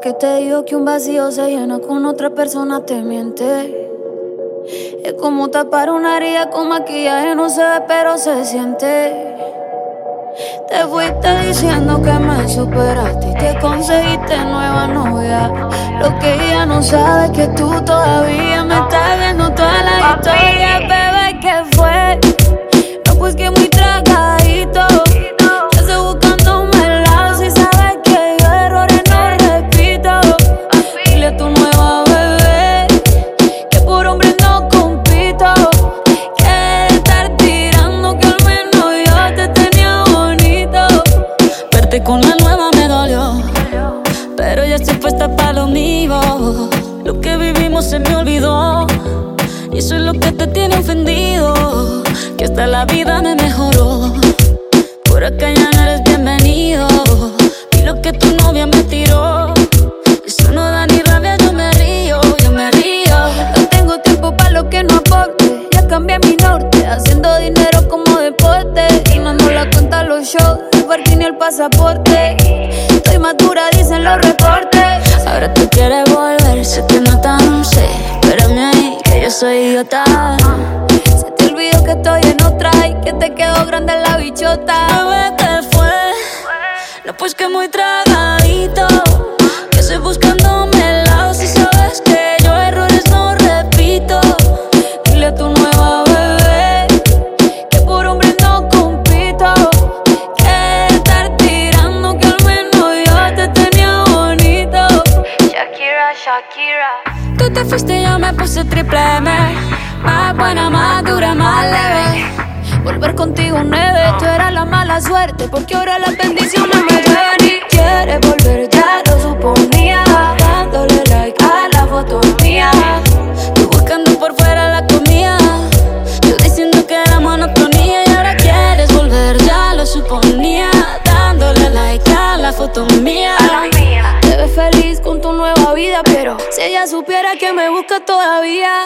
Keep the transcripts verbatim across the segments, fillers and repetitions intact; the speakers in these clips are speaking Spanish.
que te digo que un vacío se llena con otra persona te miente. Es como tapar una herida con maquillaje, no se ve pero se siente. Te fuiste diciendo que me superaste y que conseguiste nueva novia. Lo que ella no sabe es que tú todavía me estás viendo toda la historia. Bebé, ¿qué fue? No, pues que muy tragadito. Ya estoy buscándome el lado. Si sabes que yo errores no repito. Dile a tu nueva bebé que por hombre no compito. Que estar tirando que al menos yo te tenía bonito. Verte con la nueva me dolió, pero ya estoy puesta para lo mío. Lo que vivimos se me olvidó y eso es lo que te tiene ofendido. Que hasta la vida me mejoró. Por acá ya no eres bienvenido. Y lo que tu novia me tiró, eso no da ni rabia, yo me río, yo me río. No tengo tiempo para lo que no aporte. Ya cambié mi norte, haciendo dinero como deporte. Y no nos la cuenta los shows, el parking y el pasaporte. Estoy madura, dicen los reportes. Ahora tú quieres volver, sé que no tan sé. Espérame ahí, que yo soy idiota. Se te olvidó que estoy en otra y que te quedó grande la bichota. Bebé, ¿qué fue? No, pues que muy tragadito. Que estoy buscándome el lado. Si sabes que yo errores no repito. Dile a tu nueva bebé que por hombre no compito. Que estar tirando que al menos yo te tenía bonito. Shakira, Shakira. Tú te fuiste y yo me puse triple M. Más buena, más dura, más leve. Volver contigo nueve, tú eras la mala suerte, porque ahora las bendiciones me llueven. Y quieres volver, ya lo suponía. Dándole like a la foto mía. Tú buscando por fuera la comida. Yo diciendo que era monotonía. Y ahora quieres volver, ya lo suponía. Dándole like a la foto mía. Te ves feliz con tu nueva vida, pero si ella supiera que me busca todavía.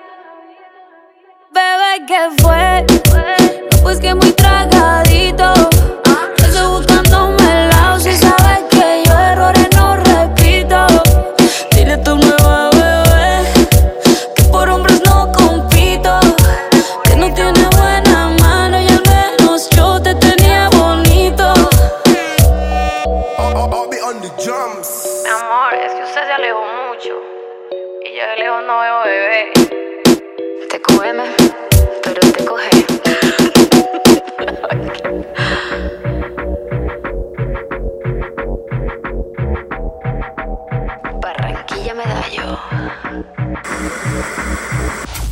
Bebé, ¿qué fue? No, pues que muy tragadito. Yo estoy buscándome el lado. Si sabes que yo errores no repito. Dile a tu nueva bebé que por hombres no compito. Que no tiene buena mano y al menos yo te tenía bonito. I'll, I'll, I'll be on the drums. Mi amor, es que usted se alejó mucho y yo de lejos no veo bebé. Te cógeme, pero te coge. Barranquilla Medallo.